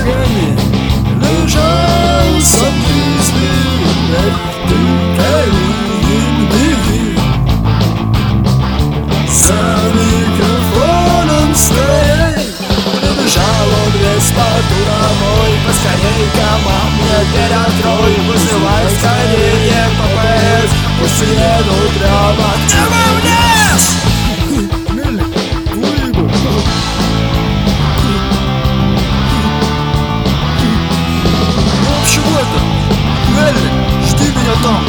ногами лежал сам зверь. Ты Калинин, беги за микрофоном скорей. Прибежал он весь по-дуровой, поскорей команде дверь открой. Вызывай скорее ППС, пусть едут прямо к тебе в лес. В общем это, Мельник, жди меня там.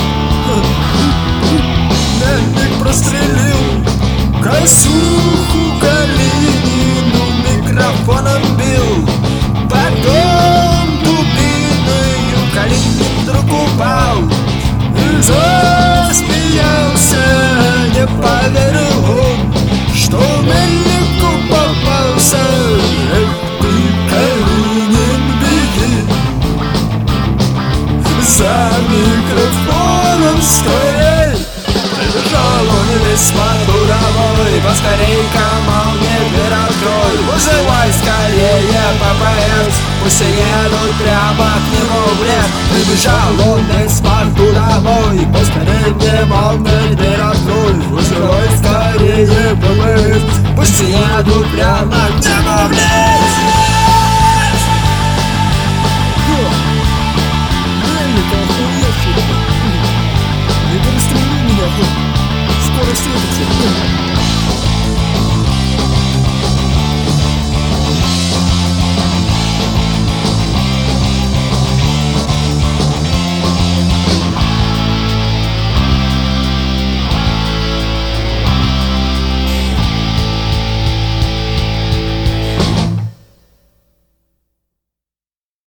Мельник прострелил Косуху Калинину, микрофоном бил. Потом дубиною Калинин вдруг упал и засмеялся. Не поверил он, что Мельнику попался. Эх ты, Калинин, беги за микрофоном скорей. Прибежал он весь по-дуровой, поскорей команде дверь открой. Вызывай скорее ППС, пусть едут прямо к нему в лес. Прибежал он весь по-дуровой, поскорей команде дверь открой. Вызывай скорее ППС, пусть едут прямо к нему в лес. Не перестрели меня, скоро встретимся.